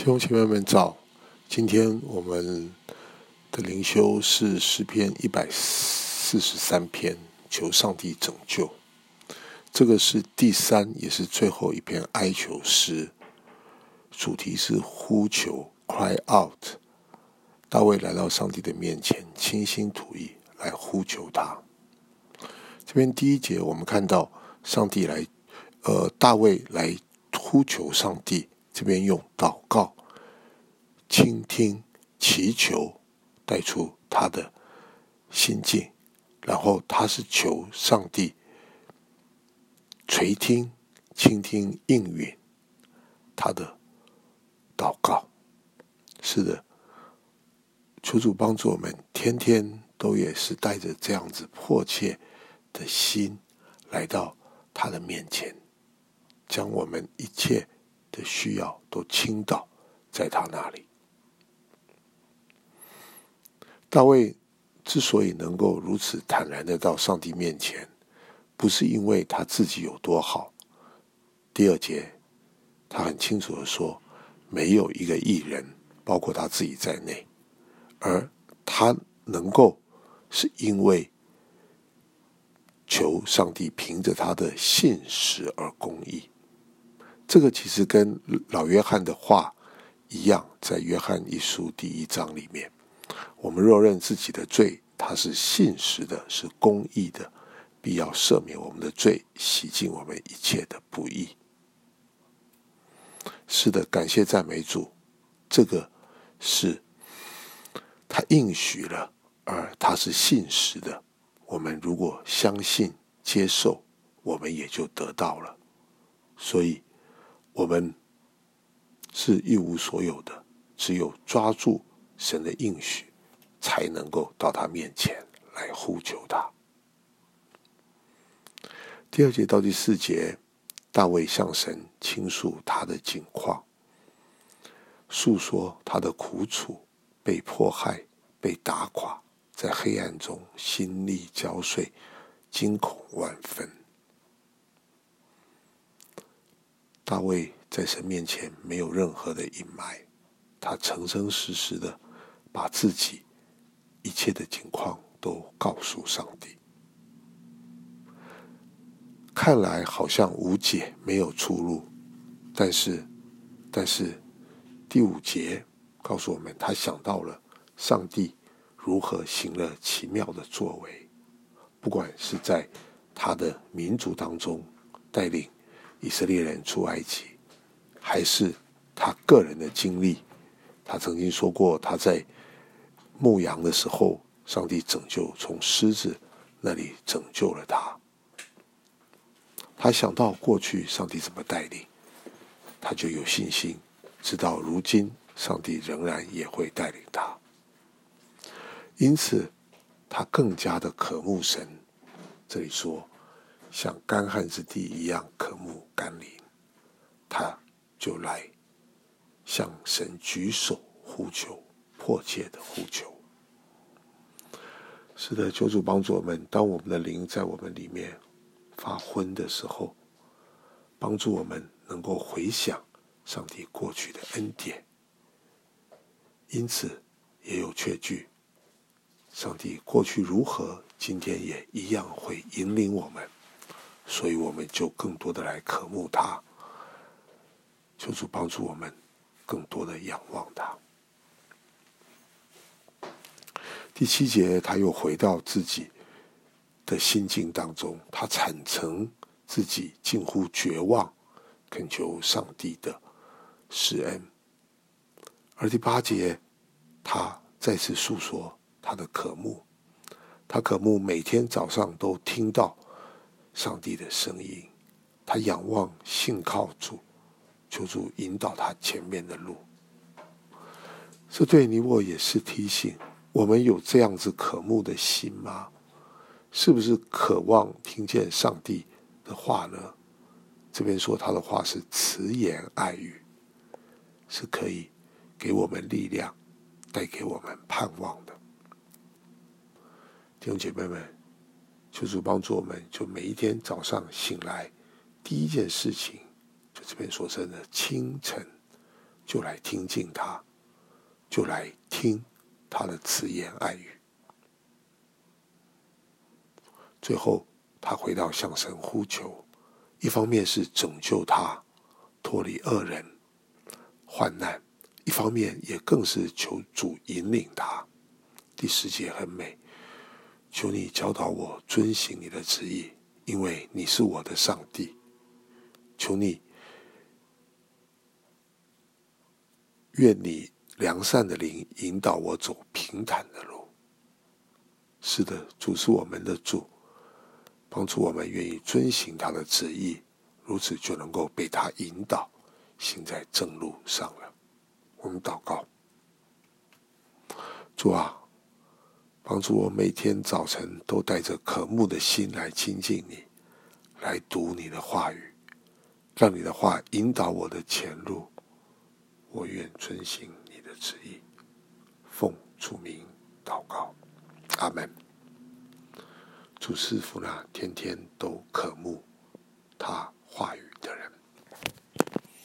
兄姐妹们早，今天我们的灵修是诗篇143篇，求上帝拯救。这个是第3也是最后一篇哀求诗，主题是呼求 cry out。 大卫来到上帝的面前，倾心吐意来呼求他。这边第1节我们看到大卫来呼求上帝，这边用祷告、倾听、祈求带出他的心境，然后他是求上帝垂听、倾听、应允他的祷告。是的，求主帮助我们，天天都也是带着这样子迫切的心来到他的面前，将我们一切的需要都倾倒在他那里。大卫之所以能够如此坦然的到上帝面前，不是因为他自己有多好。第2节他很清楚的说，没有一个义人，包括他自己在内，而他能够是因为求上帝凭着他的信实而公义。这个其实跟老约翰的话一样，在约翰一书第1章里面，我们若认自己的罪，他是信实的，是公义的，必要赦免我们的罪，洗净我们一切的不义。是的，感谢赞美主，这个是他应许了，而他是信实的。我们如果相信接受，我们也就得到了。所以我们是一无所有的，只有抓住神的应许，才能够到他面前来呼求他。第2节到第4节，大卫向神倾诉他的境况，诉说他的苦楚，被迫害，被打垮，在黑暗中心力交瘁，惊恐万分。大卫在神面前没有任何的隐瞒，他诚诚实实的把自己一切的情况都告诉上帝。看来好像无解，没有出路，但是第5节告诉我们，他想到了上帝如何行了奇妙的作为，不管是在他的民族当中带领以色列人出埃及，还是他个人的经历。他曾经说过，他在牧羊的时候，上帝从狮子那里拯救了他。他想到过去上帝怎么带领，他就有信心，知道如今上帝仍然也会带领他。因此他更加的渴慕神。这里说像干旱之地一样渴慕甘霖，他就来向神举手呼求，迫切的呼求。是的，求主帮助我们，当我们的灵在我们里面发昏的时候，帮助我们能够回想上帝过去的恩典。因此也有确据，上帝过去如何，今天也一样会引领我们，所以我们就更多的来渴慕他。求主帮助我们更多的仰望他。第7节他又回到自己的心境当中，他坦诚自己近乎绝望，恳求上帝的施恩。而第8节他再次诉说他的渴慕，他渴慕每天早上都听到上帝的声音，他仰望信靠主，求主引导他前面的路。这对你我也是提醒，我们有这样子渴慕的心吗？是不是渴望听见上帝的话呢？这边说他的话是慈言爱语，是可以给我们力量，带给我们盼望的。弟兄姐妹们，求主帮助我们，就每一天早上醒来，第一件事情，就这边所称的清晨， 就来听近他，就来听他的慈言爱语。最后他回到向神呼求，一方面是拯救他脱离恶人患难，一方面也更是求主引领他。第10节很美，求你教导我遵行你的旨意，因为你是我的上帝。求你愿你良善的灵引导我走平坦的路。是的，主是我们的主，帮助我们愿意遵行他的旨意，如此就能够被他引导，行在正路上了。我们祷告，主啊，帮助我每天早晨都带着渴慕的心来亲近你，来读你的话语，让你的话引导我的前路。我愿遵行你的旨意，奉主名祷告，阿们。主赐福呢，天天都渴